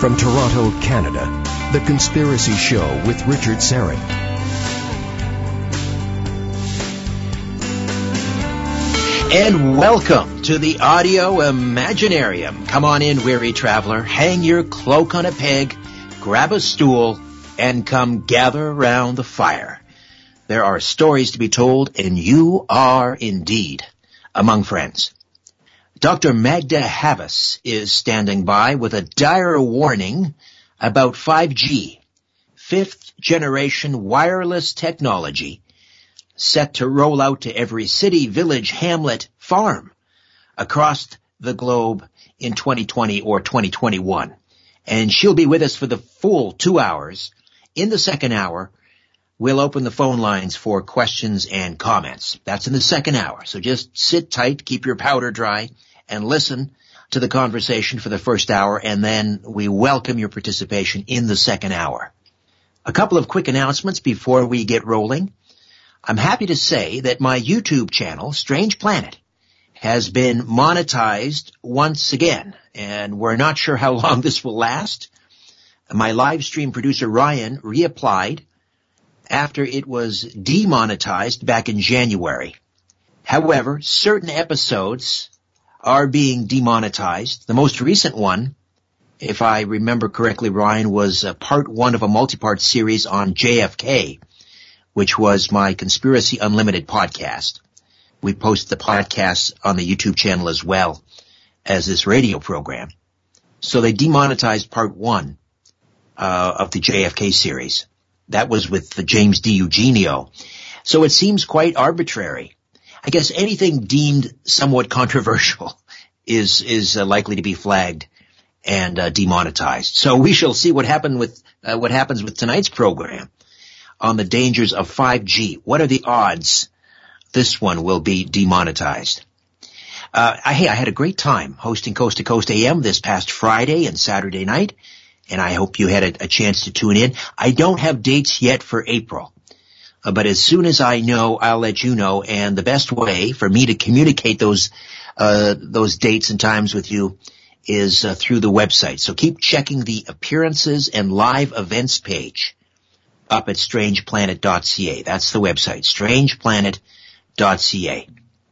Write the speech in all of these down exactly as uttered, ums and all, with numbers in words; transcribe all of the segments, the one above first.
From Toronto, Canada, The Conspiracy Show with Richard Syrett. And welcome to the Audio Imaginarium. Come on in, weary traveler. Hang your cloak on a peg, grab a stool, and come gather around the fire. There are stories to be told, and you are indeed among friends. Doctor Magda Havas is standing by with a dire warning about five G, fifth generation wireless technology, set to roll out to every city, village, hamlet, farm across the globe in twenty twenty or twenty twenty-one. And she'll be with us for the full two hours. In the second hour, we'll open the phone lines for questions and comments. That's in the second hour. So just sit tight, keep your powder dry, and listen to the conversation for the first hour, and then we welcome your participation in the second hour. A couple of quick announcements before we get rolling. I'm happy to say that my YouTube channel, Strange Planet, has been monetized once again, and we're not sure how long this will last. My live stream producer, Ryan, reapplied after it was demonetized back in January. However, certain episodes are being demonetized. The most recent one, if I remember correctly, Ryan, was uh, part one of a multi-part series on J F K, which was my Conspiracy Unlimited podcast. We post the podcast on the YouTube channel as well as this radio program. So they demonetized part one uh, of the J F K series. That was with the James D. Eugenio. So it seems quite arbitrary. I guess anything deemed somewhat controversial is is uh, likely to be flagged and uh, demonetized. So we shall see what happen with uh, what happens with tonight's program on the dangers of five G. What are the odds this one will be demonetized? Uh, I, hey, I had a great time hosting Coast to Coast A M this past Friday and Saturday night, and I hope you had a, a chance to tune in. I don't have dates yet for April. Uh, but as soon as I know, I'll let you know. And the best way for me to communicate those uh those dates and times with you is uh, through the website. So keep checking the appearances and live events page up at strange planet dot c a. That's the website, strange planet dot c a.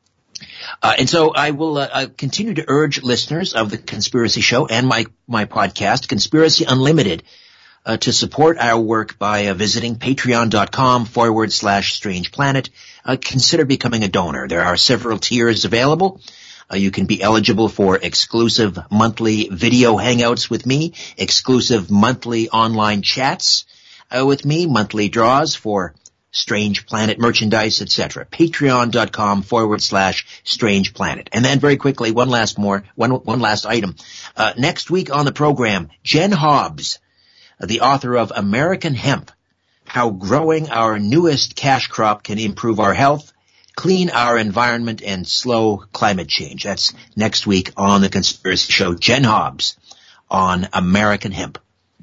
Uh, and so I will uh, uh, continue to urge listeners of the Conspiracy Show and my my podcast, Conspiracy Unlimited, Uh, to support our work by uh, visiting patreon.com forward slash strange planet. Uh, consider becoming a donor. There are several tiers available. Uh, you can be eligible for exclusive monthly video hangouts with me, exclusive monthly online chats uh, with me, monthly draws for Strange Planet merchandise, et cetera. Patreon.com forward slash strange planet. And then very quickly, one last more, one, one last item. Uh, next week on the program, Jen Hobbs, the author of American Hemp, How Growing Our Newest Cash Crop Can Improve Our Health, Clean Our Environment, and Slow Climate Change. That's next week on The Conspiracy Show. Jen Hobbs on American Hemp.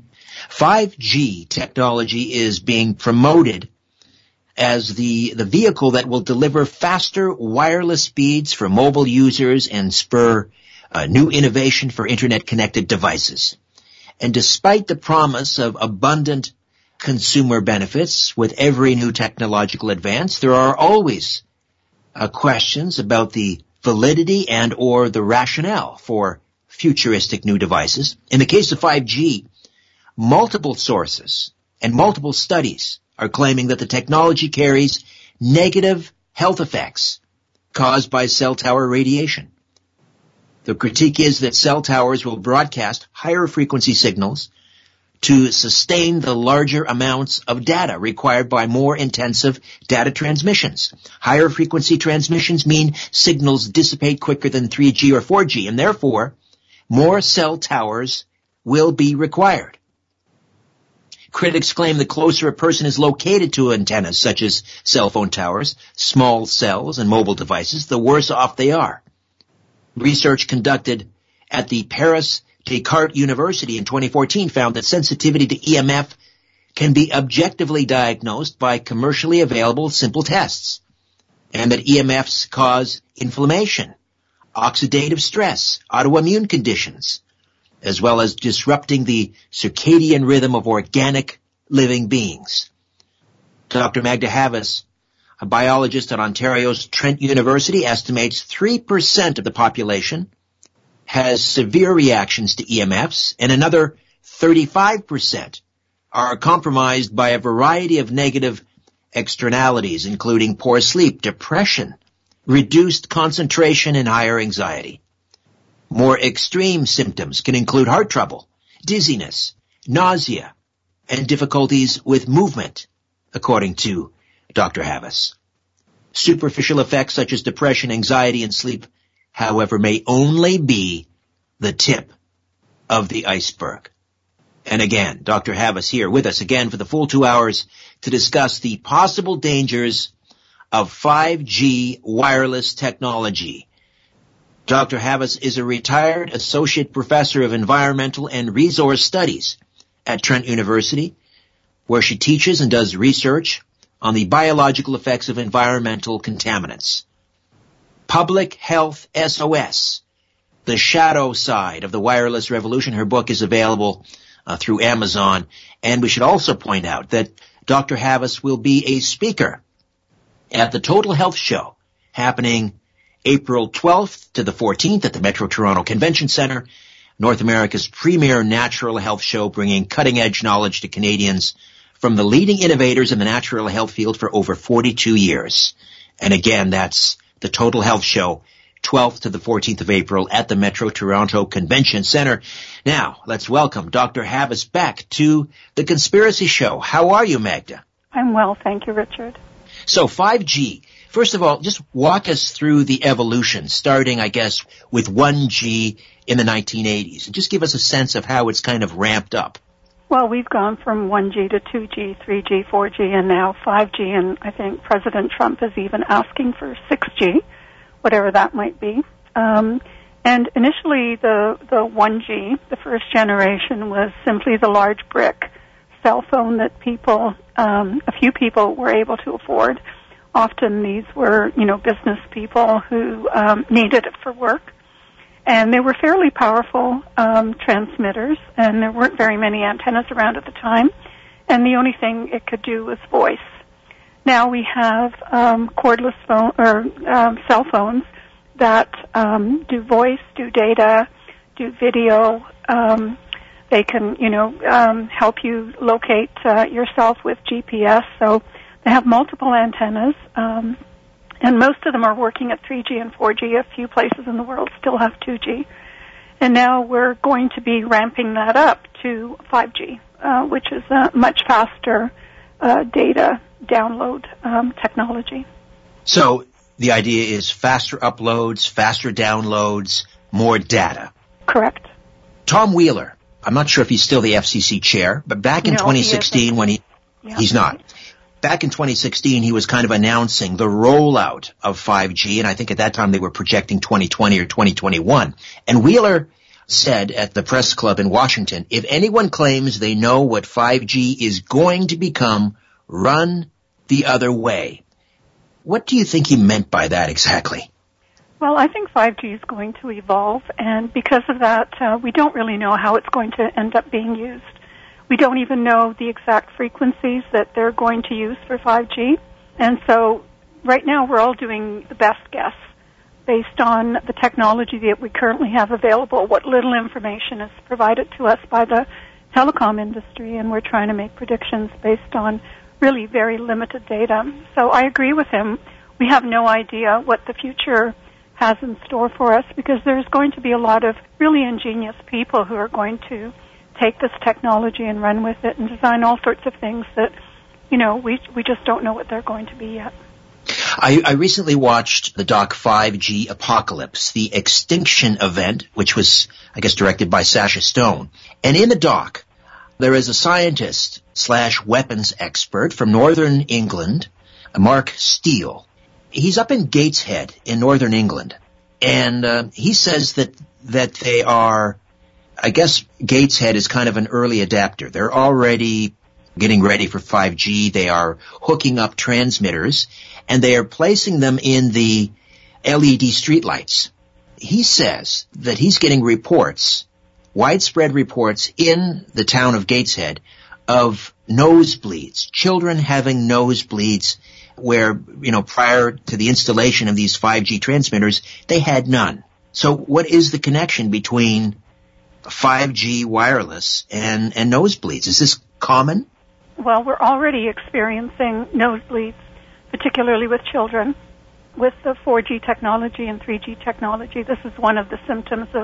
five G technology is being promoted as the, the vehicle that will deliver faster wireless speeds for mobile users and spur uh, new innovation for internet-connected devices. And despite the promise of abundant consumer benefits with every new technological advance, there are always uh, questions about the validity and or the rationale for futuristic new devices. In the case of five G, multiple sources and multiple studies are claiming that the technology carries negative health effects caused by cell tower radiation. The critique is that cell towers will broadcast higher frequency signals to sustain the larger amounts of data required by more intensive data transmissions. Higher frequency transmissions mean signals dissipate quicker than three G or four G, and therefore more cell towers will be required. Critics claim the closer a person is located to antennas such as cell phone towers, small cells, and mobile devices, the worse off they are. Research conducted at the Paris Descartes University in twenty fourteen found that sensitivity to E M F can be objectively diagnosed by commercially available simple tests, and that E M Fs cause inflammation, oxidative stress, autoimmune conditions, as well as disrupting the circadian rhythm of organic living beings. Doctor Magda Havas, a biologist at Ontario's Trent University, estimates three percent of the population has severe reactions to E M Fs, and another thirty-five percent are compromised by a variety of negative externalities, including poor sleep, depression, reduced concentration, and higher anxiety. More extreme symptoms can include heart trouble, dizziness, nausea, and difficulties with movement, according to Doctor Havas. Superficial effects such as depression, anxiety, and sleep, however, may only be the tip of the iceberg. And again, Doctor Havas here with us again for the full two hours to discuss the possible dangers of five G wireless technology. Doctor Havas is a retired associate professor of environmental and resource studies at Trent University, where she teaches and does research on the biological effects of environmental contaminants. Public Health S O S, The Shadow Side of the Wireless Revolution. Her book is available uh, through Amazon. And we should also point out that Doctor Havas will be a speaker at the Total Health Show happening April twelfth to the fourteenth at the Metro Toronto Convention Centre, North America's premier natural health show, bringing cutting-edge knowledge to Canadians from the leading innovators in the natural health field for over forty-two years. And again, that's the Total Health Show, twelfth to the fourteenth of April at the Metro Toronto Convention Centre. Now, let's welcome Doctor Havas back to The Conspiracy Show. How are you, Magda? I'm well, thank you, Richard. So five G, first of all, just walk us through the evolution, starting, I guess, with one G in the nineteen eighties, and just give us a sense of how it's kind of ramped up. Well, we've gone from one G to two G, three G, four G, and now five G, and I think President Trump is even asking for six G, whatever that might be. Um, and initially, the, the one G, the first generation, was simply the large brick cell phone that people, um, a few people were able to afford. Often these were, you know, business people who um, needed it for work. And they were fairly powerful um, transmitters, and there weren't very many antennas around at the time. And the only thing it could do was voice. Now we have um, cordless phone or um, cell phones that um, do voice, do data, do video. Um, they can, you know, um, help you locate uh, yourself with G P S. So they have multiple antennas. Um, And most of them are working at three G and four G. A few places in the world still have two G. And now we're going to be ramping that up to five G, uh, which is a much faster uh, data download um, technology. So the idea is faster uploads, faster downloads, more data. Correct. Tom Wheeler, I'm not sure if he's still the F C C chair, but back in no, twenty sixteen he when he, yeah. he's not. Back in twenty sixteen, he was kind of announcing the rollout of five G, and I think at that time they were projecting twenty twenty or twenty twenty-one. And Wheeler said at the press club in Washington, if anyone claims they know what five G is going to become, run the other way. What do you think he meant by that exactly? Well, I think five G is going to evolve, and because of that, uh, we don't really know how it's going to end up being used. We don't even know the exact frequencies that they're going to use for five G. And so right now we're all doing the best guess based on the technology that we currently have available, what little information is provided to us by the telecom industry, and we're trying to make predictions based on really very limited data. So I agree with him. We have no idea what the future has in store for us because there's going to be a lot of really ingenious people who are going to take this technology and run with it and design all sorts of things that, you know, we we just don't know what they're going to be yet. I, I recently watched the doc five G Apocalypse, the extinction event, which was, I guess, directed by Sasha Stone. And in the doc, there is a scientist slash weapons expert from Northern England, Mark Steele. He's up in Gateshead in Northern England. And uh, he says that that they are... I guess Gateshead is kind of an early adapter. They're already getting ready for five G. They are hooking up transmitters, and they are placing them in the L E D streetlights. He says that he's getting reports widespread reports in the town of Gateshead of nosebleeds, children having nosebleeds where, you know, prior to the installation of these five G transmitters, they had none. So what is the connection between five G wireless and, and nosebleeds? Is this common? Well, we're already experiencing nosebleeds, particularly with children. With the four G technology and three G technology, this is one of the symptoms of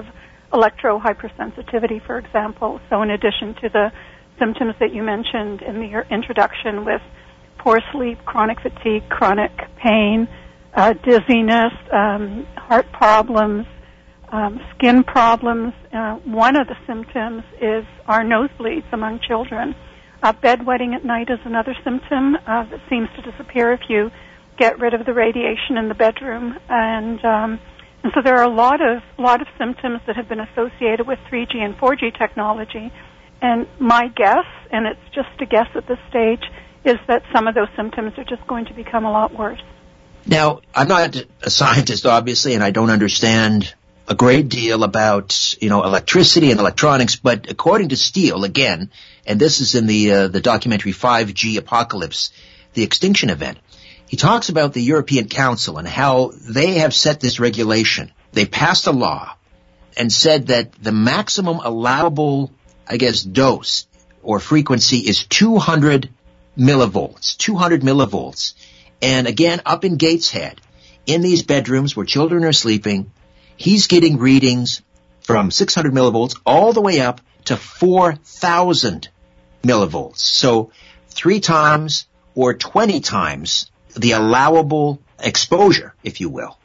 electro-hypersensitivity, for example. So in addition to the symptoms that you mentioned in the introduction with poor sleep, chronic fatigue, chronic pain, uh, dizziness, um, heart problems, um, skin problems, uh, one of the symptoms is our nosebleeds among children. Uh, bedwetting at night is another symptom uh, that seems to disappear if you get rid of the radiation in the bedroom, and um, and so there are a lot of lot of symptoms that have been associated with three G and four G technology. And my guess, and it's just a guess at this stage, is that some of those symptoms are just going to become a lot worse. Now, I'm not a scientist, obviously, and I don't understand a great deal about, you know, electricity and electronics, but according to Steele, again, and this is in the uh, the documentary five G Apocalypse, the extinction event, he talks about the European Council and how they have set this regulation. They passed a law and said that the maximum allowable, I guess, dose or frequency is two hundred millivolts, two hundred millivolts. And again, up in Gateshead, in these bedrooms where children are sleeping, he's getting readings from six hundred millivolts all the way up to four thousand millivolts. So three times or twenty times the allowable exposure, if you will.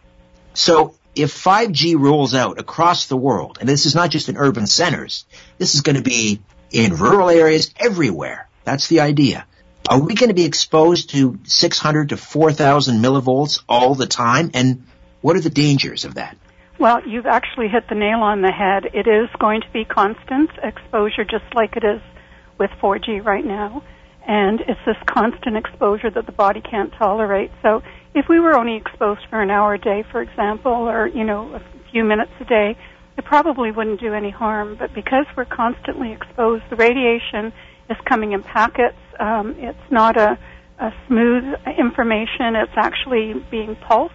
So if five G rolls out across the world, and this is not just in urban centers, this is going to be in rural areas everywhere. That's the idea. Are we going to be exposed to six hundred to four thousand millivolts all the time? And what are the dangers of that? Well, you've actually hit the nail on the head. It is going to be constant exposure, just like it is with four G right now. And it's this constant exposure that the body can't tolerate. So if we were only exposed for an hour a day, for example, or, you know, a few minutes a day, it probably wouldn't do any harm. But because we're constantly exposed, the radiation is coming in packets. Um, it's not a, a smooth information. It's actually being pulsed.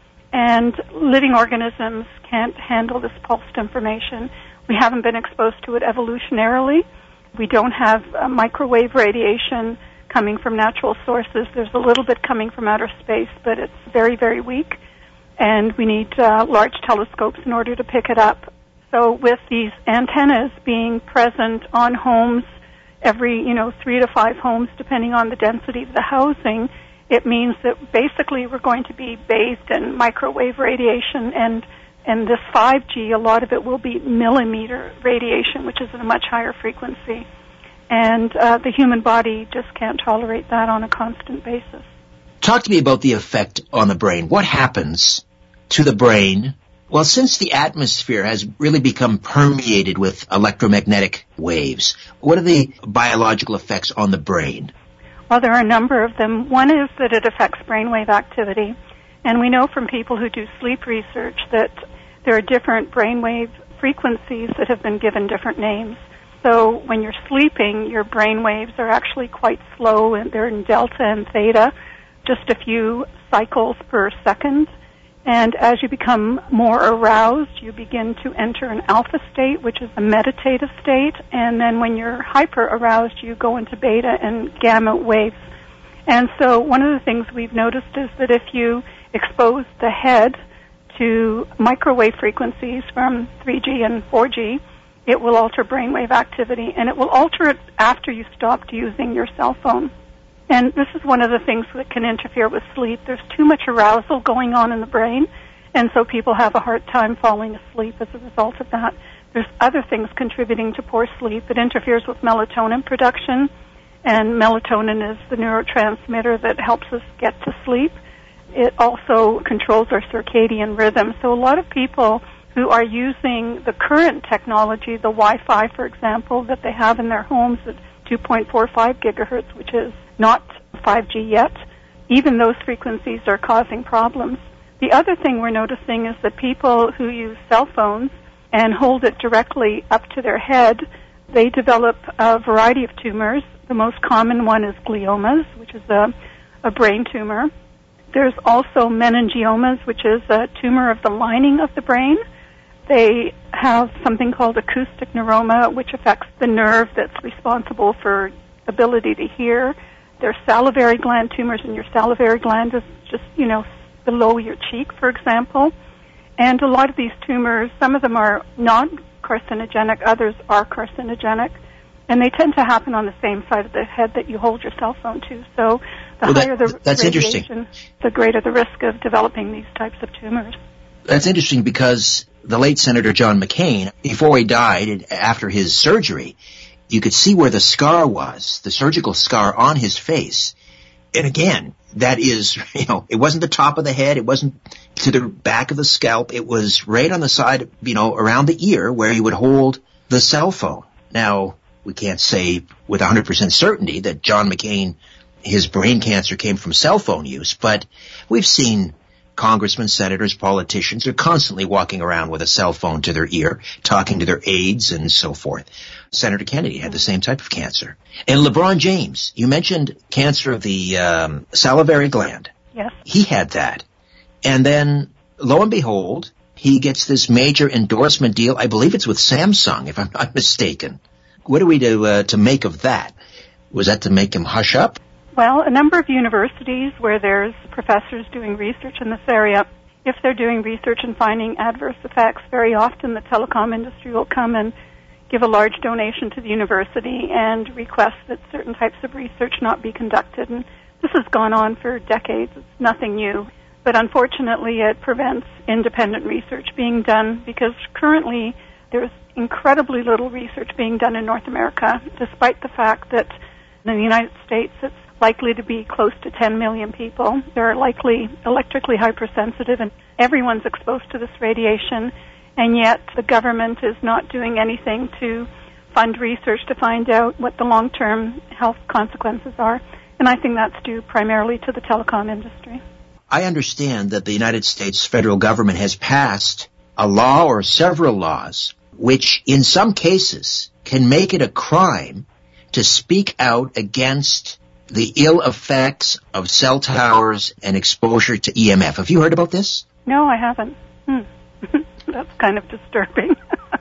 And living organisms can't handle this pulsed information. We haven't been exposed to it evolutionarily. We don't have uh, microwave radiation coming from natural sources. There's a little bit coming from outer space, but it's very, very weak. And we need uh, large telescopes in order to pick it up. So with these antennas being present on homes, every, you know, three to five homes, depending on the density of the housing, it means that basically we're going to be bathed in microwave radiation, and and this five G, a lot of it will be millimeter radiation, which is at a much higher frequency. And uh, the human body just can't tolerate that on a constant basis. Talk to me about the effect on the brain. What happens to the brain? Well, since the atmosphere has really become permeated with electromagnetic waves, what are the biological effects on the brain? Well, there are a number of them. One is that it affects brainwave activity. And we know from people who do sleep research that there are different brainwave frequencies that have been given different names. So when you're sleeping, your brainwaves are actually quite slow, and they're in delta and theta, just a few cycles per second. And as you become more aroused, you begin to enter an alpha state, which is a meditative state. And then when you're hyper-aroused, you go into beta and gamma waves. And so one of the things we've noticed is that if you expose the head to microwave frequencies from three G and four G, it will alter brainwave activity, and it will alter it after you stopped using your cell phone. And this is one of the things that can interfere with sleep. There's too much arousal going on in the brain, and so people have a hard time falling asleep as a result of that. There's other things contributing to poor sleep. It interferes with melatonin production, and melatonin is the neurotransmitter that helps us get to sleep. It also controls our circadian rhythm. So a lot of people who are using the current technology, the Wi-Fi, for example, that they have in their homes at two point four five gigahertz, which is not five G yet, even those frequencies are causing problems. The other thing we're noticing is that people who use cell phones and hold it directly up to their head, they develop a variety of tumors. The most common one is gliomas, which is a, a brain tumor. There's also meningiomas, which is a tumor of the lining of the brain. They have something called acoustic neuroma, which affects the nerve that's responsible for ability to hear. There's salivary gland tumors, and your salivary gland is just, you know, below your cheek, for example. And a lot of these tumors, some of them are not carcinogenic, others are carcinogenic, and they tend to happen on the same side of the head that you hold your cell phone to. So the well, higher that, the that's radiation, the greater the risk of developing these types of tumors. That's interesting because the late Senator John McCain, before he died, after his surgery, you could see where the scar was, the surgical scar on his face. And again, that is, you know, it wasn't the top of the head, it wasn't to the back of the scalp, it was right on the side, you know, around the ear where he would hold the cell phone. Now, we can't say with one hundred percent certainty that John McCain, his brain cancer came from cell phone use, but we've seen congressmen, senators, politicians are constantly walking around with a cell phone to their ear, talking to their aides and so forth. Senator Kennedy had the same type of cancer. And LeBron James, you mentioned cancer of the um, salivary gland. Yes. He had that. And then, lo and behold, he gets this major endorsement deal. I believe it's with Samsung, if I'm not mistaken. What are we to, uh, to make of that? Was that to make him hush up? Well, a number of universities where there's professors doing research in this area, if they're doing research and finding adverse effects, very often the telecom industry will come and give a large donation to the university and request that certain types of research not be conducted. And this has gone on for decades. It's nothing new. But unfortunately, it prevents independent research being done because currently there's incredibly little research being done in North America, despite the fact that in the United States it's likely to be close to ten million people. They're likely electrically hypersensitive, and everyone's exposed to this radiation, and yet the government is not doing anything to fund research to find out what the long-term health consequences are. And I think that's due primarily to the telecom industry. I understand that the United States federal government has passed a law or several laws which in some cases can make it a crime to speak out against the ill effects of cell towers and exposure to E M F. Have you heard about this? No, I haven't. Hmm. That's kind of disturbing.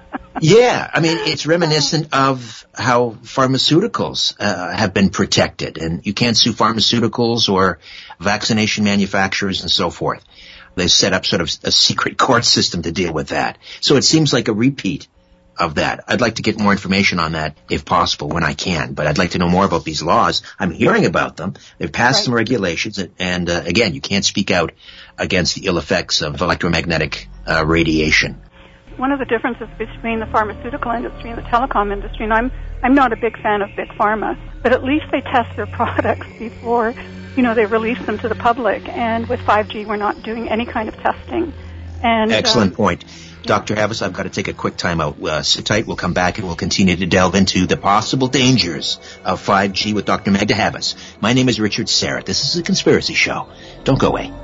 Yeah, I mean, it's reminiscent of how pharmaceuticals uh, have been protected, and you can't sue pharmaceuticals or vaccination manufacturers and so forth. They've set up sort of a secret court system to deal with that. So it seems like a repeat of that. I'd like to get more information on that if possible when I can, but I'd like to know more about these laws. I'm hearing about them. They've passed right. some regulations, and uh, again, you can't speak out against the ill effects of electromagnetic uh, radiation. One of the differences between the pharmaceutical industry and the telecom industry, and I'm I'm not a big fan of big pharma, but at least they test their products before, you know, they release them to the public. And with five G, we're not doing any kind of testing. And excellent um, point. Doctor Havas, I've got to take a quick time out. Uh, sit tight. We'll come back and we'll continue to delve into the possible dangers of five G with Doctor Magda Havas. My name is Richard Syrett. This is a Conspiracy Show. Don't go away.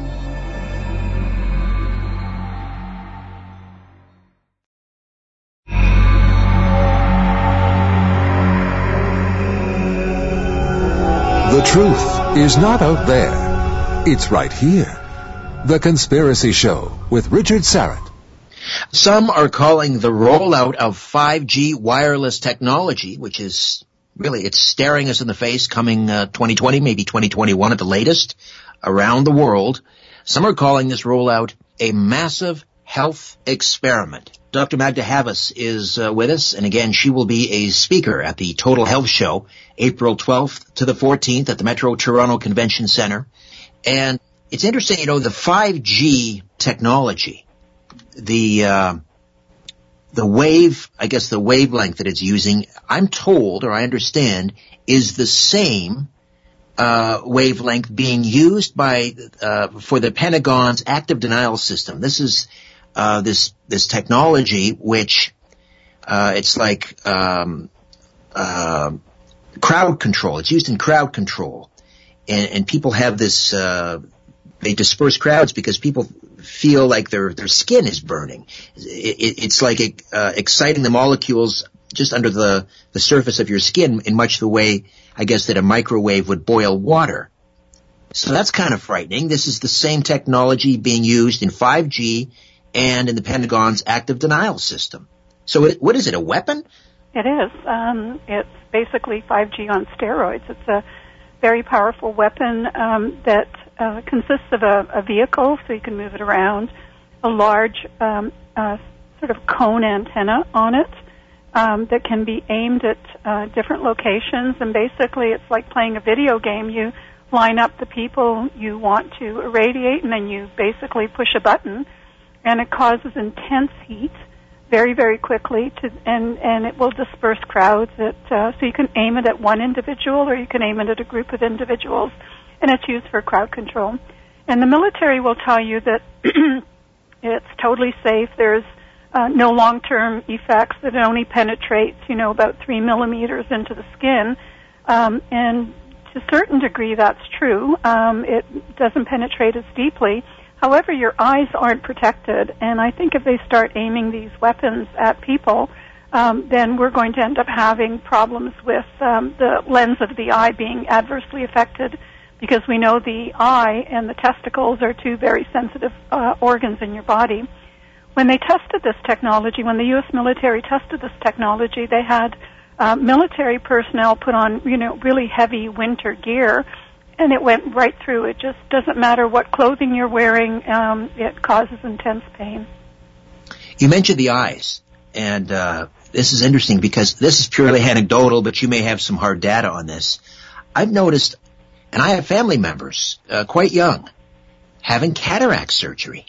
The truth is not out there. It's right here. The Conspiracy Show with Richard Syrett. Some are calling the rollout of five G wireless technology, which is really, it's staring us in the face coming uh, twenty twenty, maybe twenty twenty-one at the latest, around the world. Some are calling this rollout a massive health experiment. Doctor Magda Havas is uh, with us, and again, she will be a speaker at the Total Health Show, April twelfth to the fourteenth at the Metro Toronto Convention Center. And it's interesting, you know, the five G technology, the uh, the wave, I guess the wavelength that it's using, I'm told, or I understand, is the same uh wavelength being used by uh for the Pentagon's active denial system. This is uh this this technology which uh it's like um uh crowd control. It's used in crowd control. And and people have this uh they disperse crowds because people feel like their their skin is burning. It, it, it's like uh, exciting the molecules just under the, the surface of your skin in much the way, I guess, that a microwave would boil water. So that's kind of frightening. This is the same technology being used in five G and in the Pentagon's active denial system. So it, what is it, a weapon? It is. Um, it's basically five G on steroids. It's a very powerful weapon um, that uh, consists of a, a vehicle, so you can move it around, a large um, uh, sort of cone antenna on it um, that can be aimed at uh, different locations. And basically it's like playing a video game. You line up the people you want to irradiate, and then you basically push a button, and it causes intense heat very, very quickly, to, and, and it will disperse crowds. At, uh, so you can aim it at one individual, or you can aim it at a group of individuals, and it's used for crowd control. And the military will tell you that it's totally safe. There's uh, no long-term effects, that it only penetrates, you know, about three millimeters into the skin. Um, and to a certain degree, that's true. Um, it doesn't penetrate as deeply. However, your eyes aren't protected, and I think if they start aiming these weapons at people, um, then we're going to end up having problems with um, the lens of the eye being adversely affected, because we know the eye and the testicles are two very sensitive uh, organs in your body. When they tested this technology, when the U S military tested this technology, they had uh, military personnel put on, you know, really heavy winter gear, and it went right through. It just doesn't matter what clothing you're wearing. Um, it causes intense pain. You mentioned the eyes, and uh, this is interesting because this is purely anecdotal, but you may have some hard data on this. I've noticed, and I have family members, uh, quite young, having cataract surgery.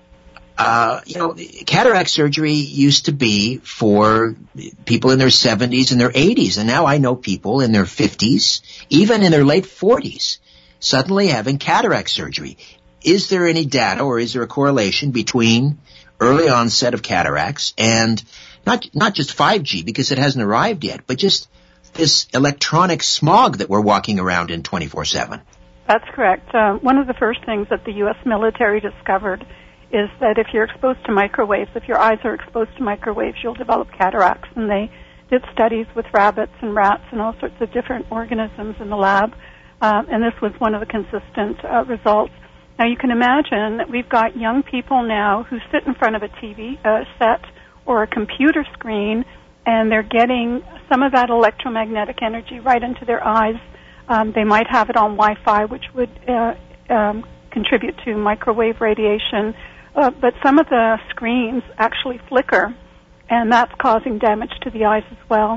Uh, you know, cataract surgery used to be for people in their seventies and their eighties, and now I know people in their fifties, even in their late forties, suddenly having cataract surgery. Is there any data, or is there a correlation between early onset of cataracts and not not just five G, because it hasn't arrived yet, but just this electronic smog that we're walking around in twenty-four seven? That's correct. Uh, one of the first things that the U S military discovered is that if you're exposed to microwaves, if your eyes are exposed to microwaves, you'll develop cataracts. And they did studies with rabbits and rats and all sorts of different organisms in the lab, um, and this was one of the consistent uh, results. Now, you can imagine that we've got young people now who sit in front of a T V uh, set or a computer screen, and they're getting some of that electromagnetic energy right into their eyes. Um, they might have it on Wi-Fi, which would uh, um, contribute to microwave radiation. Uh, but some of the screens actually flicker, and that's causing damage to the eyes as well.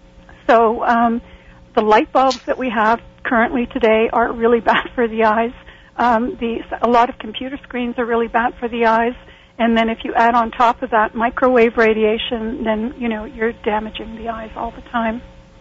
So um, the light bulbs that we have currently today are really bad for the eyes. Um, the, a lot of computer screens are really bad for the eyes. And then if you add on top of that microwave radiation, then, you know, you're damaging the eyes all the time.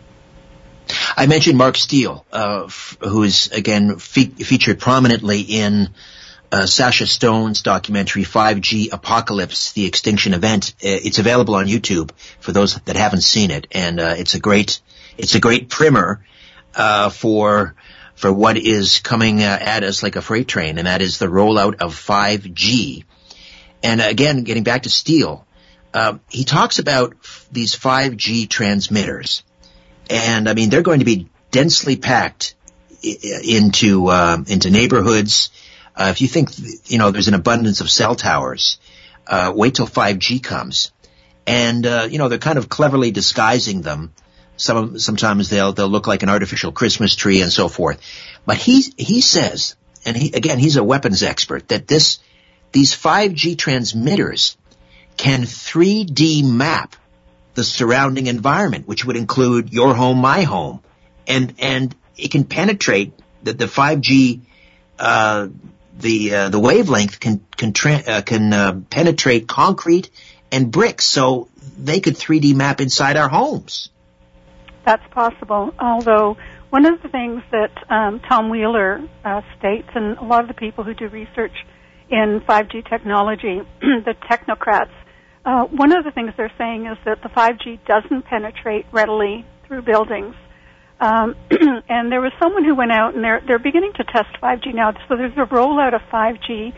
I mentioned Mark Steele, uh, f- who's, again, fe- featured prominently in Uh, Sasha Stone's documentary five G Apocalypse, The Extinction Event. It's available on YouTube for those that haven't seen it, and uh, it's a great it's a great primer uh, for for what is coming uh, at us like a freight train, and that is the rollout of five G. And uh, again, getting back to Steele, uh, he talks about f- these five G transmitters, and I mean they're going to be densely packed I- into uh, into neighborhoods. Uh, if you think, you know, there's an abundance of cell towers, uh, wait till five G comes. And, uh, you know, they're kind of cleverly disguising them. Some, sometimes they'll, they'll look like an artificial Christmas tree and so forth. But he, he says, and he, again, he's a weapons expert, that this, these five G transmitters can three D map the surrounding environment, which would include your home, my home. And, and it can penetrate the, the five G, uh, the uh, the wavelength can can tra- uh, can uh, penetrate concrete and bricks, so they could three D map inside our homes. That's possible. Although one of the things that um, Tom Wheeler uh, states, and a lot of the people who do research in five G technology, the technocrats, uh, one of the things they're saying is that the five G doesn't penetrate readily through buildings. Um, and there was someone who went out, and they're they're beginning to test five G now. So there's a rollout of five G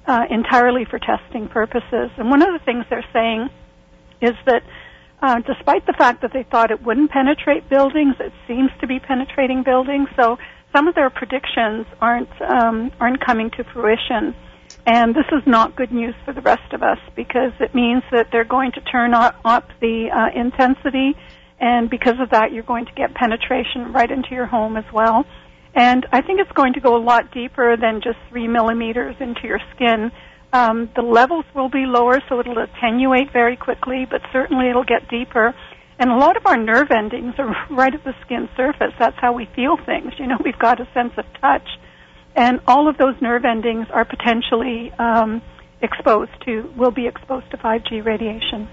uh, entirely for testing purposes. And one of the things they're saying is that uh, despite the fact that they thought it wouldn't penetrate buildings, it seems to be penetrating buildings. So some of their predictions aren't um, aren't coming to fruition. And this is not good news for the rest of us, because it means that they're going to turn up, up the uh, intensity, and because of that, you're going to get penetration right into your home as well. And I think it's going to go a lot deeper than just three millimeters into your skin. Um, the levels will be lower, so it'll attenuate very quickly, but certainly it'll get deeper. And a lot of our nerve endings are right at the skin surface. That's how we feel things. You know, we've got a sense of touch. And all of those nerve endings are potentially um, exposed to, will be exposed to five G radiation.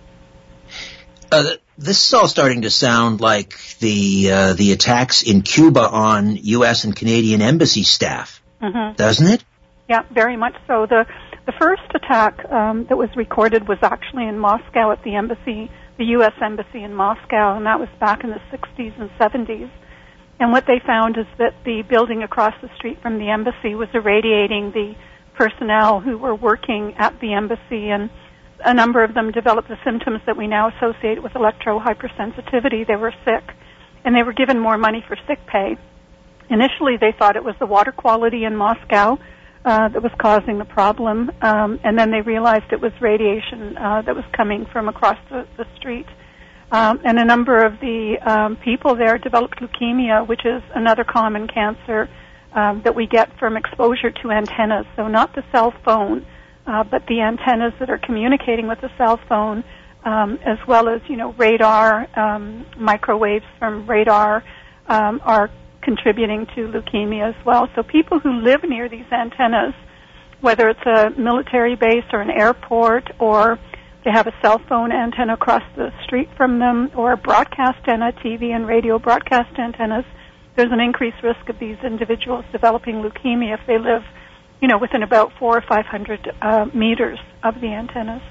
Uh, this is all starting to sound like the uh, the attacks in Cuba on U S and Canadian embassy staff, mm-hmm. doesn't it? Yeah, very much so. The the first attack um, that was recorded was actually in Moscow at the embassy, the U S embassy in Moscow, and that was back in the sixties and seventies. And what they found is that the building across the street from the embassy was irradiating the personnel who were working at the embassy, and a number of them developed the symptoms that we now associate with electro-hypersensitivity. They were sick, and they were given more money for sick pay. Initially, they thought it was the water quality in Moscow uh, that was causing the problem, um, and then they realized it was radiation uh, that was coming from across the, the street. Um, and a number of the um, people there developed leukemia, which is another common cancer um, that we get from exposure to antennas. So not the cell phone, uh, but the antennas that are communicating with the cell phone, um, as well as, you know, radar, um, microwaves from radar um, are contributing to leukemia as well. So people who live near these antennas, whether it's a military base or an airport, or they have a cell phone antenna across the street from them, or a broadcast antenna, T V and radio broadcast antennas, there's an increased risk of these individuals developing leukemia if they live, you know, within about four or five hundred uh, meters of the antennas.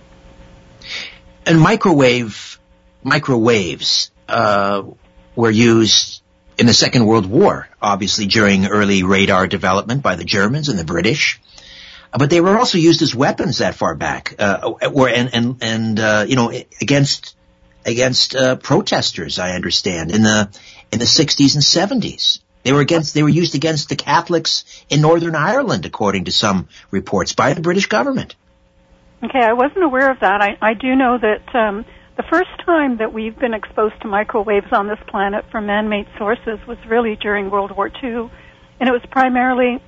And microwave, microwaves uh, were used in the Second World War, obviously during early radar development by the Germans and the British. But they were also used as weapons that far back, uh, or and and and uh, you know, against against uh, protesters. I understand in the in the sixties and seventies, they were against they were used against the Catholics in Northern Ireland, according to some reports by the British government. Okay, I wasn't aware of that. I, I do know that um, the first time that we've been exposed to microwaves on this planet from man-made sources was really during World War Two, and it was primarily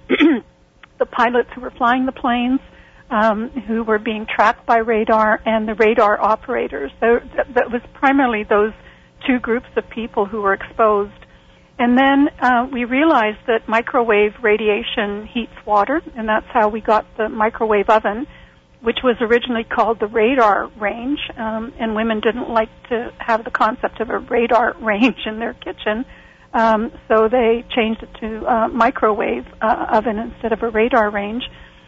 the pilots who were flying the planes, um, who were being tracked by radar, and the radar operators. So that was primarily those two groups of people who were exposed. And then uh, we realized that microwave radiation heats water, and that's how we got the microwave oven, which was originally called the radar range, um, and women didn't like to have the concept of a radar range in their kitchen. Um, so they changed it to uh, microwave uh, oven instead of a radar range.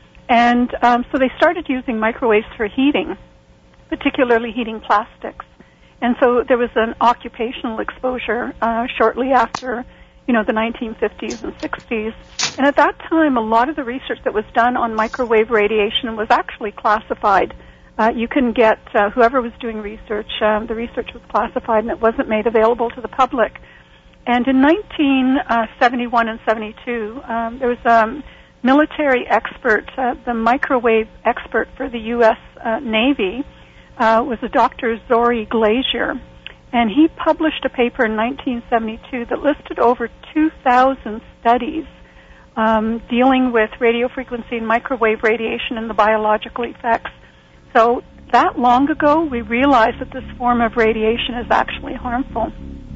And um, so they started using microwaves for heating, particularly heating plastics. And so there was an occupational exposure uh, shortly after, you know, the nineteen fifties and sixties. And at that time, a lot of the research that was done on microwave radiation was actually classified. Uh, you couldn't get, uh, whoever was doing research, um, the research was classified and it wasn't made available to the public. And in nineteen seventy-one and seventy-two, um, there was a military expert, uh, the microwave expert for the U S uh, Navy, uh, was a Doctor Zori Glazier, and he published a paper in nineteen seventy-two that listed over two thousand studies um, dealing with radio frequency and microwave radiation and the biological effects. So that long ago, we realized that this form of radiation is actually harmful.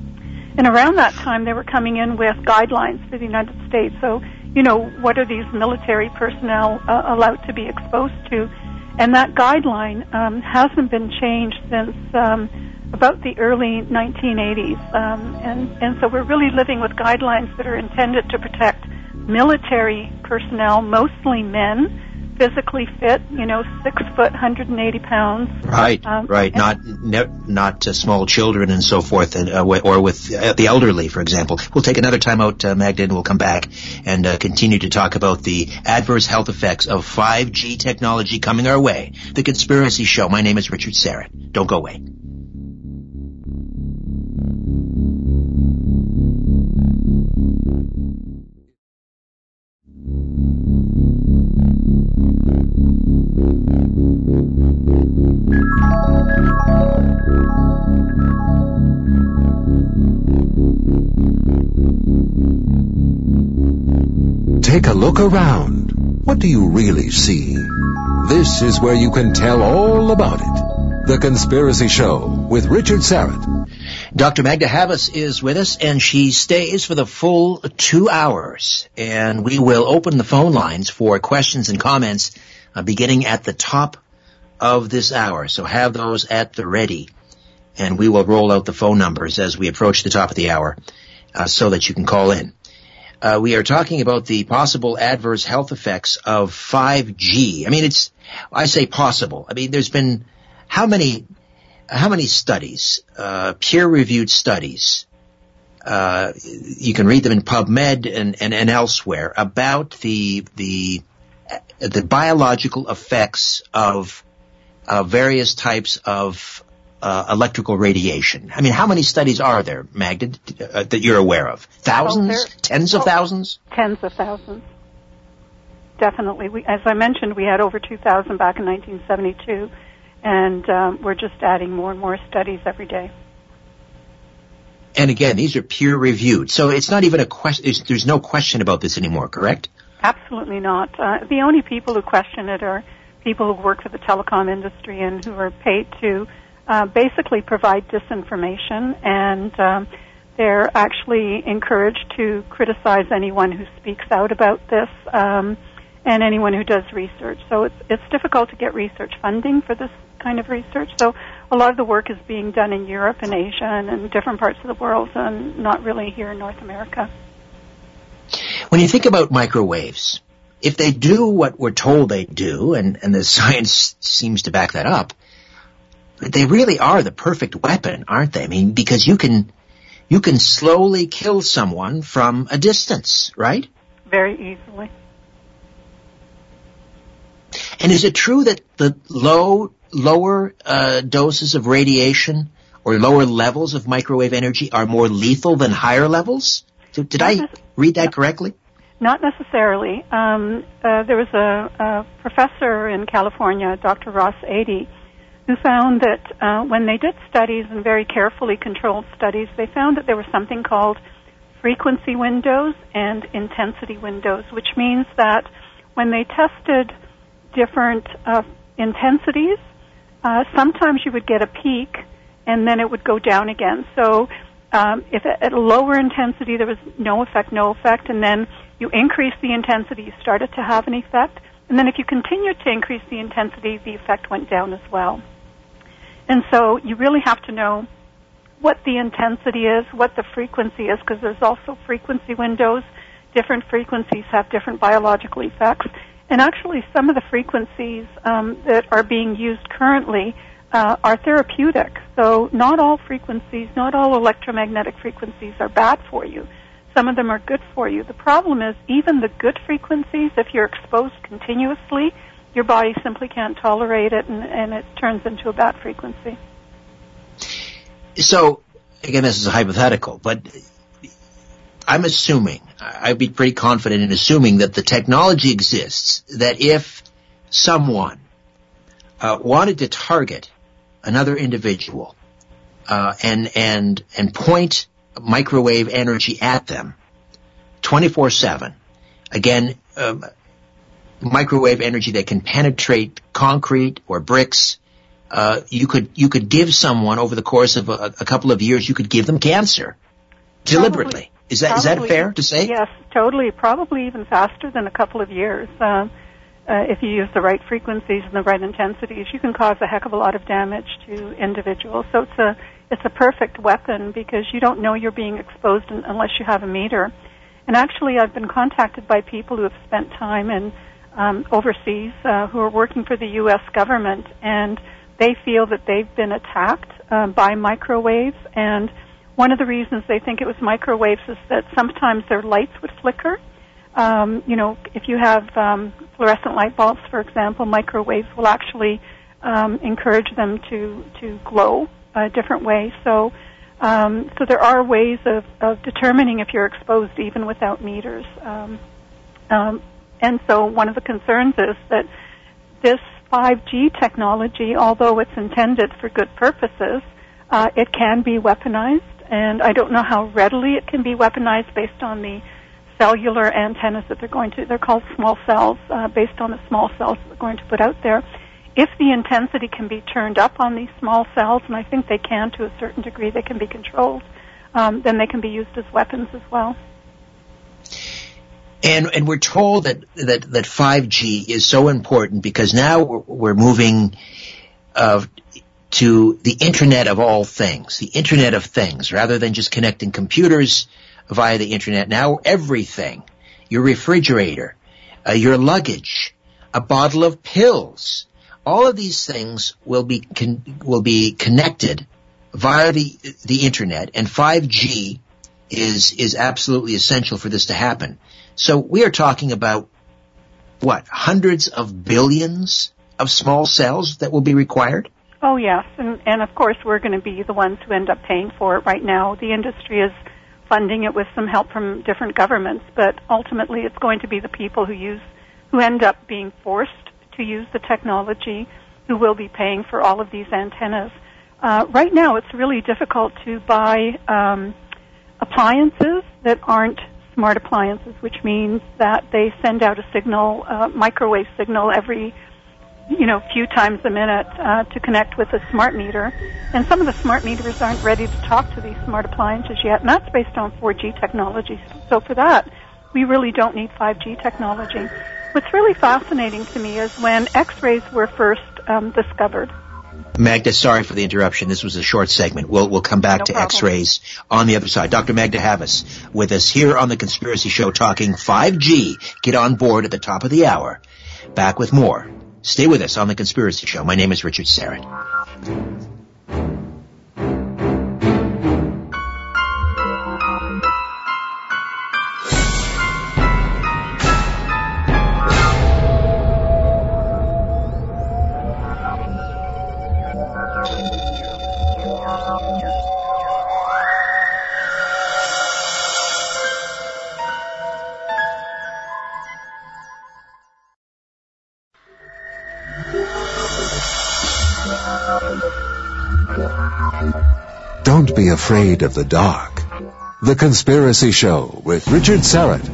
And around that time, they were coming in with guidelines for the United States. So, you know, what are these military personnel uh, allowed to be exposed to? And that guideline um, hasn't been changed since um, about the early nineteen eighties. Um, and, and so we're really living with guidelines that are intended to protect military personnel, mostly men, physically fit, you know, six foot, one hundred eighty pounds. Right, um, right. Not ne- not uh, small children and so forth, and, uh, or with uh, the elderly, for example. We'll take another time out, uh, Magda, and we'll come back and uh, continue to talk about the adverse health effects of five G technology coming our way. The Conspiracy Show. My name is Richard Syrett. Don't go away. Take a look around. What do you really see? This is where you can tell all about it. The Conspiracy Show with Richard Syrett. Doctor Magda Havas is with us, and she stays for the full two hours. And we will open the phone lines for questions and comments uh, beginning at the top of this hour. So have those at the ready. And we will roll out the phone numbers as we approach the top of the hour uh, so that you can call in. Uh, we are talking about the possible adverse health effects of five G. I mean, it's, I say possible. I mean, there's been how many, how many studies, uh, peer-reviewed studies, uh, you can read them in PubMed and, and, and elsewhere about the, the, the biological effects of, uh, various types of, Uh, electrical radiation. I mean, how many studies are there, Magda, uh, that you're aware of? Thousands? Well, tens of oh, thousands? Tens of thousands. Definitely. We, as I mentioned, we had over two thousand back in nineteen seventy-two, and um, we're just adding more and more studies every day. And again, these are peer-reviewed, so it's not even a question. There's no question about this anymore, correct? Absolutely not. Uh, the only people who question it are people who work for the telecom industry and who are paid to Uh, basically provide disinformation, and um, they're actually encouraged to criticize anyone who speaks out about this um, and anyone who does research. So it's it's difficult to get research funding for this kind of research. So a lot of the work is being done in Europe and Asia and in different parts of the world, and not really here in North America. When you think about microwaves, if they do what we're told they do, and, and the science seems to back that up, they really are the perfect weapon, aren't they? I mean, because you can, you can slowly kill someone from a distance, right? Very easily. And is it true that the low, lower uh, doses of radiation or lower levels of microwave energy are more lethal than higher levels? So did Not I ne- read that correctly? Not necessarily. Um, uh, there was a, a professor in California, Doctor Ross Adey, who found that uh, when they did studies, and very carefully controlled studies, they found that there was something called frequency windows and intensity windows, which means that when they tested different uh, intensities, uh, sometimes you would get a peak and then it would go down again. So um, if at a lower intensity there was no effect, no effect, and then you increase the intensity, you started to have an effect, and then if you continued to increase the intensity, the effect went down as well. And so you really have to know what the intensity is, what the frequency is, because there's also frequency windows. Different frequencies have different biological effects. And actually some of the frequencies um, that are being used currently uh, are therapeutic. So not all frequencies, not all electromagnetic frequencies are bad for you. Some of them are good for you. The problem is even the good frequencies, if you're exposed continuously, your body simply can't tolerate it, and, and it turns into a bad frequency. So, again, this is a hypothetical, but I'm assuming, I'd be pretty confident in assuming that the technology exists that if someone uh, wanted to target another individual uh, and and and point microwave energy at them twenty-four seven, again, um, microwave energy that can penetrate concrete or bricks, uh, you could you could give someone over the course of a, a couple of years, you could give them cancer deliberately. Probably, is that probably, is that fair to say? Yes, totally. Probably even faster than a couple of years. Um, uh, if you use the right frequencies and the right intensities, you can cause a heck of a lot of damage to individuals. So it's a it's a perfect weapon because you don't know you're being exposed unless you have a meter. And actually, I've been contacted by people who have spent time in um, overseas uh, who are working for the U S government, and they feel that they've been attacked uh, by microwaves. And one of the reasons they think it was microwaves is that sometimes their lights would flicker. Um, you know, if you have um, fluorescent light bulbs, for example, microwaves will actually um, encourage them to, to glow a different way. So, um, so there are ways of, of determining if you're exposed even without meters. Um, um, and so one of the concerns is that this five G technology, although it's intended for good purposes, uh, it can be weaponized, and I don't know how readily it can be weaponized based on the cellular antennas that they're going to, they're called small cells, uh, based on the small cells that they're going to put out there. If the intensity can be turned up on these small cells, and I think they can to a certain degree, they can be controlled, um, then they can be used as weapons as well. And and we're told that, that, that five G is so important because now we're, we're moving uh, to the Internet of all things, the Internet of Things, rather than just connecting computers via the Internet. Now everything, your refrigerator, uh, your luggage, a bottle of pills, all of these things will be con- will be connected via the the Internet, and five G is is absolutely essential for this to happen. So we are talking about, what, hundreds of billions of small cells that will be required? Oh, yes. And, and of course, we're going to be the ones who end up paying for it right now. The industry is funding it with some help from different governments, but ultimately it's going to be the people who use, who end up being forced to use the technology who will be paying for all of these antennas. Uh, right now, it's really difficult to buy um, appliances that aren't smart appliances, which means that they send out a signal, uh, microwave signal every, you know, few times a minute uh, to connect with a smart meter. And some of the smart meters aren't ready to talk to these smart appliances yet, and that's based on four G technology. So for that, we really don't need five G technology. What's really fascinating to me is when X-rays were first um, discovered. Magda, sorry for the interruption. This was a short segment. We'll we'll come back no to problem. X-rays on the other side. Doctor Magda Havas with us here on The Conspiracy Show talking five G. Get on board at the top of the hour. Back with more. Stay with us on The Conspiracy Show. My name is Richard Syrett. Don't be afraid of the dark. The Conspiracy Show with Richard Syrett.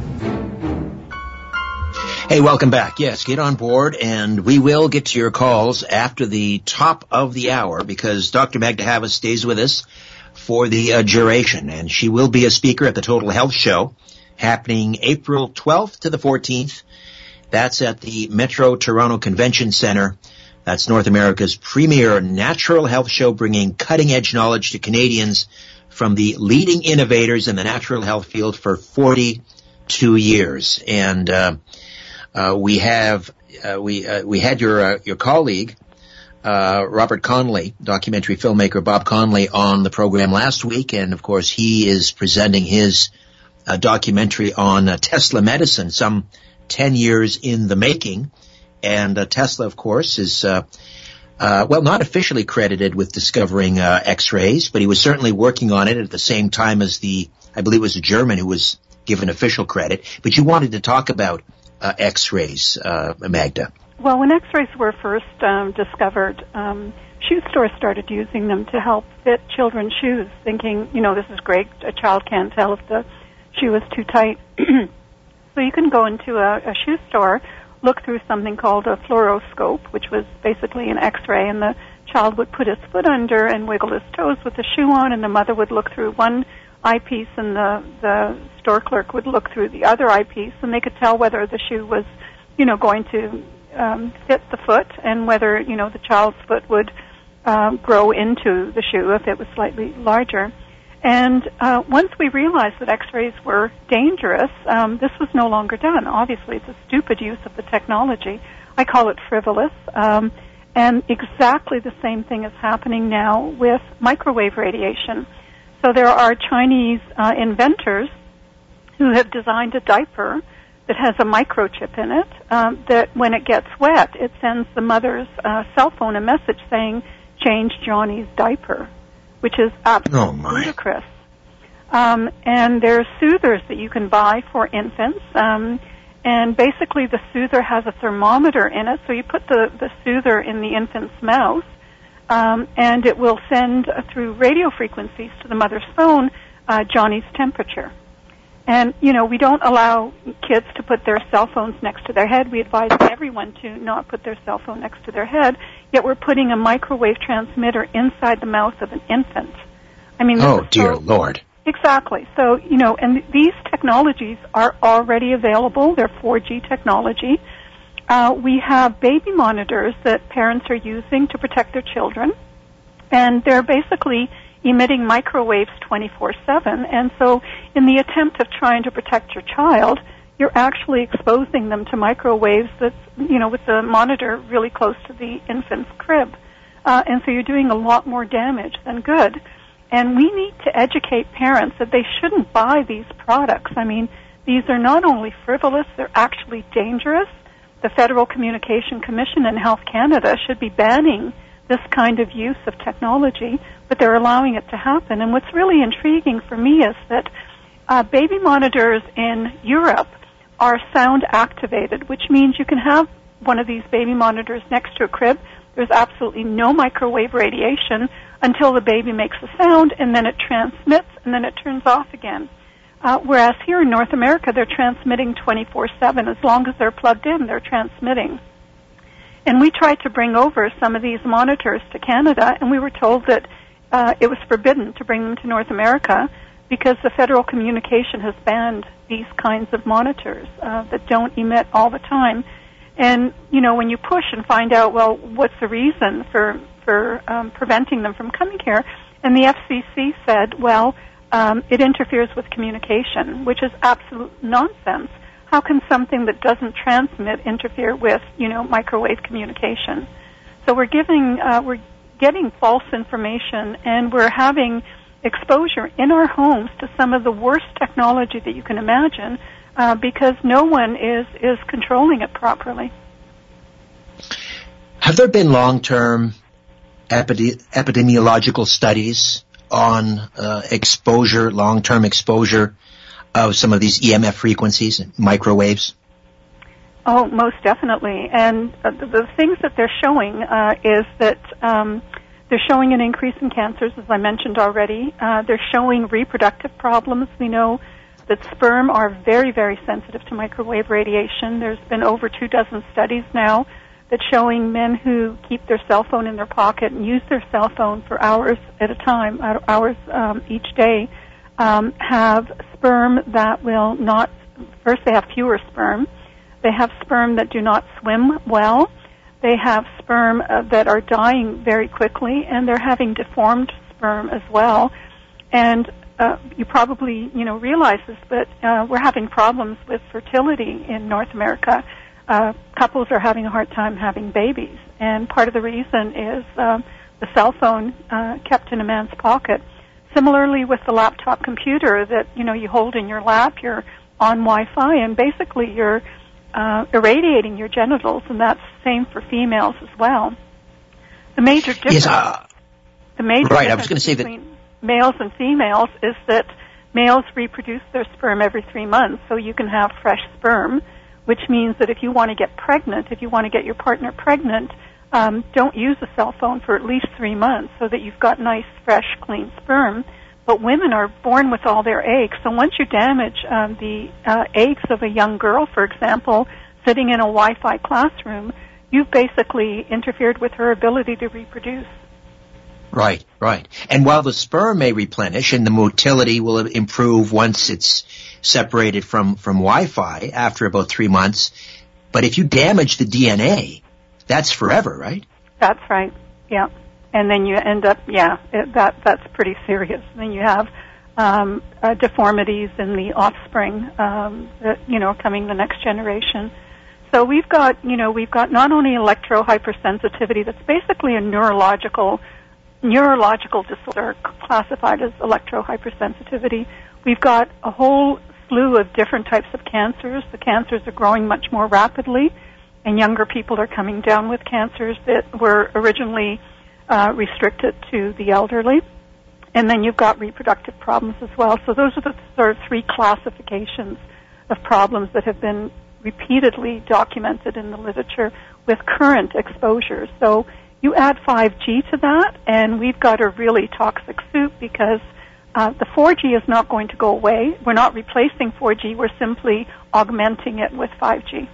Hey, welcome back. Yes, get on board, and we will get to your calls after the top of the hour because Doctor Magda Havas stays with us for the uh, duration, and she will be a speaker at the Total Health Show happening April twelfth to the fourteenth. That's at the Metro Toronto Convention Center. That's North America's premier natural health show, bringing cutting-edge knowledge to Canadians from the leading innovators in the natural health field for forty-two years. And uh, uh, we have uh, we uh, we had your uh, your colleague uh, Robert Conley, documentary filmmaker Bob Conley, on the program last week, and of course he is presenting his uh, documentary on uh, Tesla medicine, some ten years in the making. And uh, Tesla, of course, is, uh, uh, well, not officially credited with discovering uh, X-rays, but he was certainly working on it at the same time as the, I believe it was a German who was given official credit. But you wanted to talk about uh, X-rays, uh, Magda. Well, when X-rays were first um, discovered, um, shoe stores started using them to help fit children's shoes, thinking, you know, this is great. A child can't tell if the shoe is too tight. So you can go into a, a shoe store, look through something called a fluoroscope, which was basically an X-ray, and the child would put his foot under and wiggle his toes with the shoe on, and the mother would look through one eyepiece, and the, the store clerk would look through the other eyepiece, and they could tell whether the shoe was, you know, going to um, fit the foot, and whether, you know, the child's foot would uh, grow into the shoe if it was slightly larger. And uh, once we realized that X-rays were dangerous, um, this was no longer done. Obviously, it's a stupid use of the technology. I call it frivolous. Um, and exactly the same thing is happening now with microwave radiation. So there are Chinese uh, inventors who have designed a diaper that has a microchip in it um, that when it gets wet, it sends the mother's uh, cell phone a message saying, change Johnny's diaper, which is absolutely oh ludicrous. Um, and there's soothers that you can buy for infants, um, and basically the soother has a thermometer in it, so you put the, the soother in the infant's mouth, um, and it will send uh, through radio frequencies to the mother's phone uh, Johnny's temperature. And, you know, we don't allow kids to put their cell phones next to their head. We advise everyone to not put their cell phone next to their head, yet we're putting a microwave transmitter inside the mouth of an infant. I mean, oh, dear so, Lord. Exactly. So, you know, and these technologies are already available. They're four G technology. Uh, we have baby monitors that parents are using to protect their children, and they're basically emitting microwaves twenty-four seven, and so in the attempt of trying to protect your child, you're actually exposing them to microwaves that's, you know, with the monitor really close to the infant's crib. Uh, and so you're doing a lot more damage than good. And we need to educate parents that they shouldn't buy these products. I mean, these are not only frivolous, they're actually dangerous. The Federal Communication Commission and Health Canada should be banning this kind of use of technology, but they're allowing it to happen. And what's really intriguing for me is that uh, baby monitors in Europe are sound activated, which means you can have one of these baby monitors next to a crib. There's absolutely no microwave radiation until the baby makes a sound, and then it transmits, and then it turns off again. Uh, whereas here in North America, they're transmitting twenty-four seven. As long as they're plugged in, they're transmitting. And we tried to bring over some of these monitors to Canada, and we were told that uh, it was forbidden to bring them to North America because the Federal Communication has banned these kinds of monitors uh, that don't emit all the time. And, you know, when you push and find out, well, what's the reason for, for um, preventing them from coming here, and the F C C said, well, um, it interferes with communication, which is absolute nonsense. How can something that doesn't transmit interfere with, you know, microwave communication? So we're giving, uh, we're getting false information, and we're having exposure in our homes to some of the worst technology that you can imagine, uh, because no one is, is controlling it properly. Have there been long-term epide- epidemiological studies on uh, exposure, long-term exposure of some of these E M F frequencies, microwaves? Oh, most definitely. And uh, the, the things that they're showing uh, is that um, they're showing an increase in cancers, as I mentioned already. Uh, they're showing reproductive problems. We know that sperm are very, very sensitive to microwave radiation. There's been over two dozen studies now that's showing men who keep their cell phone in their pocket and use their cell phone for hours at a time, hours um, each day, um, have sperm that will not, first they have fewer sperm. They have sperm that do not swim well. They have sperm uh, that are dying very quickly, and they're having deformed sperm as well. And uh, you probably, you know, realize this, but uh, we're having problems with fertility in North America. Uh, couples are having a hard time having babies, and part of the reason is uh, the cell phone uh, kept in a man's pocket. Similarly with the laptop computer that, you know, you hold in your lap, you're on Wi-Fi, and basically you're Uh, irradiating your genitals, and that's the same for females as well. The major difference, yes, uh, the major right, difference I was going to say between that males and females is that males reproduce their sperm every three months, so you can have fresh sperm, which means that if you want to get pregnant, if you want to get your partner pregnant, um, don't use a cell phone for at least three months so that you've got nice, fresh, clean sperm. But women are born with all their eggs, so once you damage um, the uh, eggs of a young girl, for example, sitting in a Wi-Fi classroom, you've basically interfered with her ability to reproduce. Right, right. And while the sperm may replenish and the motility will improve once it's separated from, from Wi-Fi after about three months, but if you damage the D N A, that's forever, right? That's right, yeah. And then you end up, yeah, it, that that's pretty serious. Then you have um, uh, deformities in the offspring, um, that, you know, coming the next generation. So we've got, you know, we've got not only electrohypersensitivity, that's basically a neurological neurological disorder classified as electrohypersensitivity. We've got a whole slew of different types of cancers. The cancers are growing much more rapidly, and younger people are coming down with cancers that were originally uh, restricted to the elderly. And then you've got reproductive problems as well. So those are the sort of three classifications of problems that have been repeatedly documented in the literature with current exposures. So you add five G to that, and we've got a really toxic soup because uh, the four G is not going to go away. We're not replacing four G. We're simply augmenting it with five G.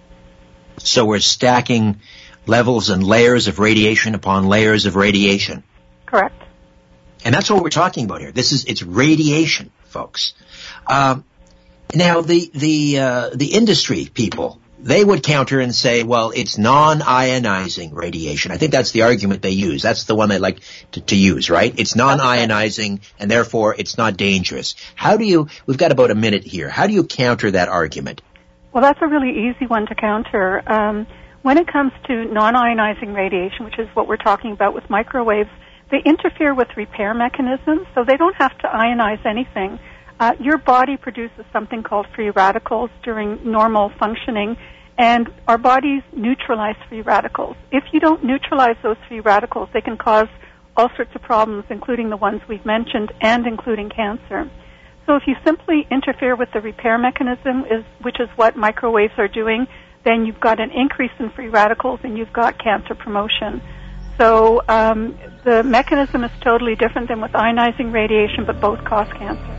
So we're stacking levels and layers of radiation upon layers of radiation. Correct. And that's what we're talking about here. This is, it's radiation, folks. Um, now, the, the, uh, the industry people, they would counter and say, well, it's non-ionizing radiation. I think that's the argument they use. That's the one they like to, to use, right? It's non-ionizing, and therefore it's not dangerous. How do you, we've got about a minute here, how do you counter that argument? Well, that's a really easy one to counter. Um, when it comes to non-ionizing radiation, which is what we're talking about with microwaves, they interfere with repair mechanisms, so they don't have to ionize anything. Uh, your body produces something called free radicals during normal functioning, and our bodies neutralize free radicals. If you don't neutralize those free radicals, they can cause all sorts of problems, including the ones we've mentioned and including cancer. So if you simply interfere with the repair mechanism, is, which is what microwaves are doing, then you've got an increase in free radicals and you've got cancer promotion. So um, the mechanism is totally different than with ionizing radiation, but both cause cancer.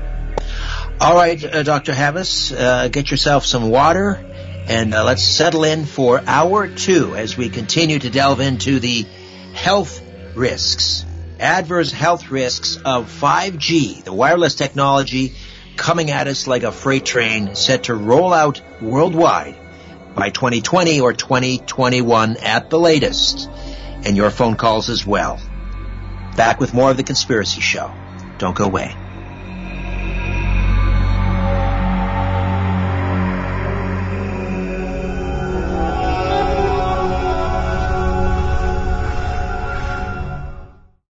All right, uh, Doctor Havas, uh, get yourself some water, and uh, let's settle in for hour two as we continue to delve into the health risks, adverse health risks of five G, the wireless technology coming at us like a freight train set to roll out worldwide by twenty twenty or twenty twenty-one at the latest. And your phone calls as well. Back with more of The Conspiracy Show. Don't go away.